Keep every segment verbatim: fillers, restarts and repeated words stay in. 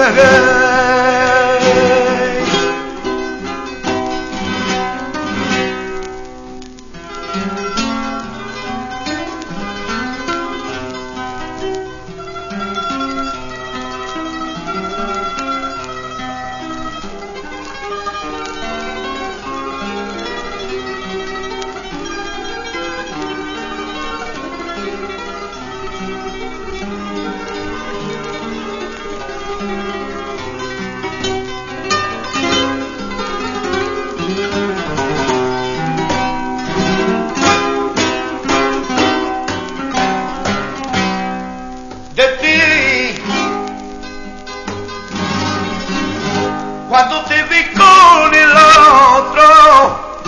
Cuando te vi con el otro,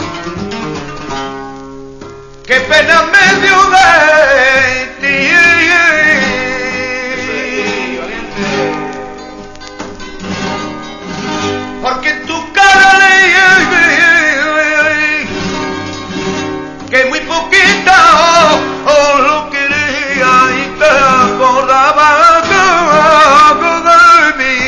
qué pena me dio de ti. Porque tu cara que muy poquita oh, lo quería y te acordaba de mí.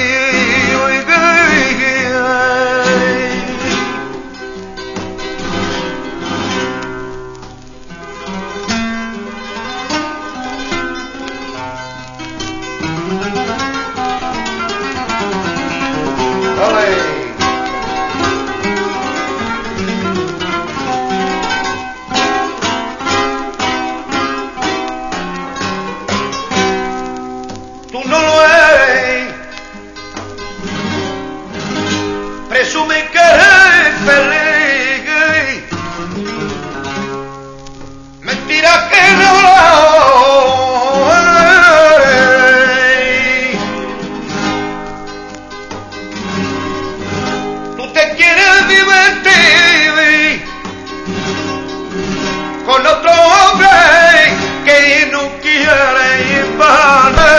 Tú no lo eres, presume que eres feliz, mentira que no lo eres. Tú te quieres divertir con otro hombre que no quiere ir para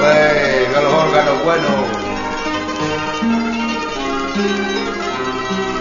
Olé, que los órganos buenos.